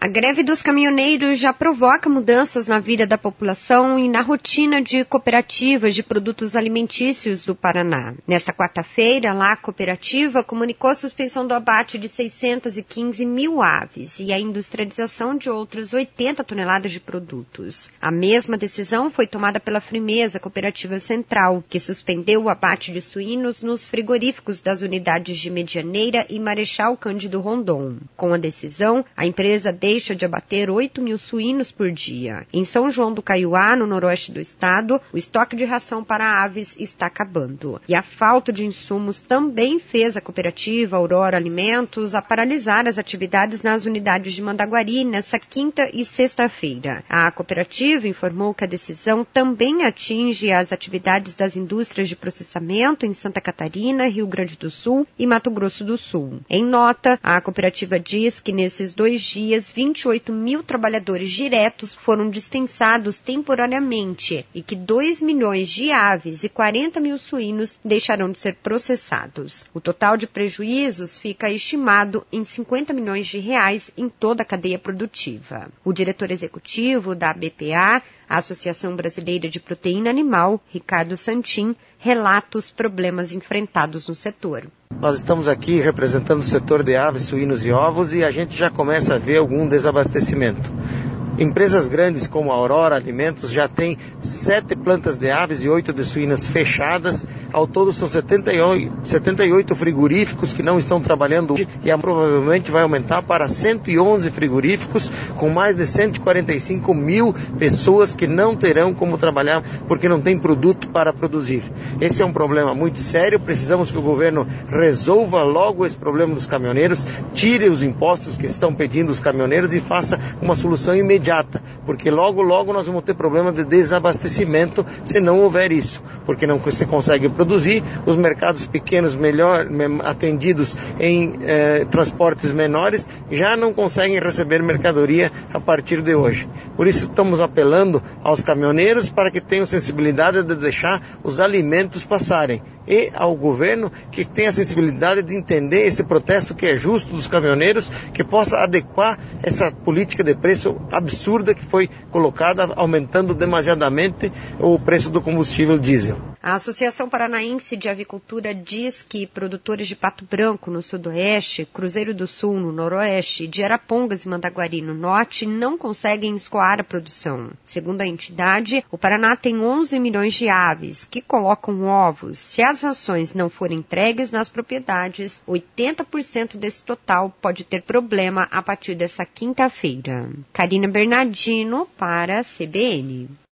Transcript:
A greve dos caminhoneiros já provoca mudanças na vida da população e na rotina de cooperativas de produtos alimentícios do Paraná. Nesta quarta-feira, a cooperativa comunicou a suspensão do abate de 615 mil aves e a industrialização de outras 80 toneladas de produtos. A mesma decisão foi tomada pela Frimeza Cooperativa Central, que suspendeu o abate de suínos nos frigoríficos das unidades de Medianeira e Marechal Cândido Rondon. Com a decisão, a empresa deixa de abater 8 mil suínos por dia. Em São João do Caiuá, no noroeste do estado, o estoque de ração para aves está acabando. E a falta de insumos também fez a cooperativa Aurora Alimentos a paralisar as atividades nas unidades de Mandaguari nesta quinta e sexta-feira. A cooperativa informou que a decisão também atinge as atividades das indústrias de processamento em Santa Catarina, Rio Grande do Sul e Mato Grosso do Sul. Em nota, a cooperativa diz que nesses 2 dias, 28 mil trabalhadores diretos foram dispensados temporariamente e que 2 milhões de aves e 40 mil suínos deixarão de ser processados. O total de prejuízos fica estimado em 50 milhões de reais em toda a cadeia produtiva. O diretor executivo da BPA, a Associação Brasileira de Proteína Animal, Ricardo Santin, relata os problemas enfrentados no setor. Nós estamos aqui representando o setor de aves, suínos e ovos e a gente já começa a ver algum desabastecimento. Empresas grandes como a Aurora Alimentos já tem 7 plantas de aves e 8 de suínas fechadas. Ao todo são 78 frigoríficos que não estão trabalhando hoje e provavelmente vai aumentar para 111 frigoríficos com mais de 145 mil pessoas que não terão como trabalhar porque não tem produto para produzir. Esse é um problema muito sério, precisamos que o governo resolva logo esse problema dos caminhoneiros, tire os impostos que estão pedindo os caminhoneiros e faça uma solução imediata, porque logo nós vamos ter problema de desabastecimento se não houver isso, porque não se consegue produzir, os mercados pequenos melhor atendidos em transportes menores já não conseguem receber mercadoria a partir de hoje. Por isso estamos apelando aos caminhoneiros para que tenham sensibilidade de deixar os alimentos passarem e ao governo que tenha a sensibilidade de entender esse protesto que é justo dos caminhoneiros, que possa adequar essa política de preço absurda que foi colocada, aumentando demasiadamente o preço do combustível diesel. A Associação Paranaense de Avicultura diz que produtores de pato branco no sudoeste, Cruzeiro do Sul no noroeste, de Arapongas e Mandaguari no norte não conseguem escoar a produção. Segundo a entidade, o Paraná tem 11 milhões de aves que colocam ovos. Se as rações não forem entregues nas propriedades, 80% desse total pode ter problema a partir dessa quinta-feira. Karina Bernardino para a CBN.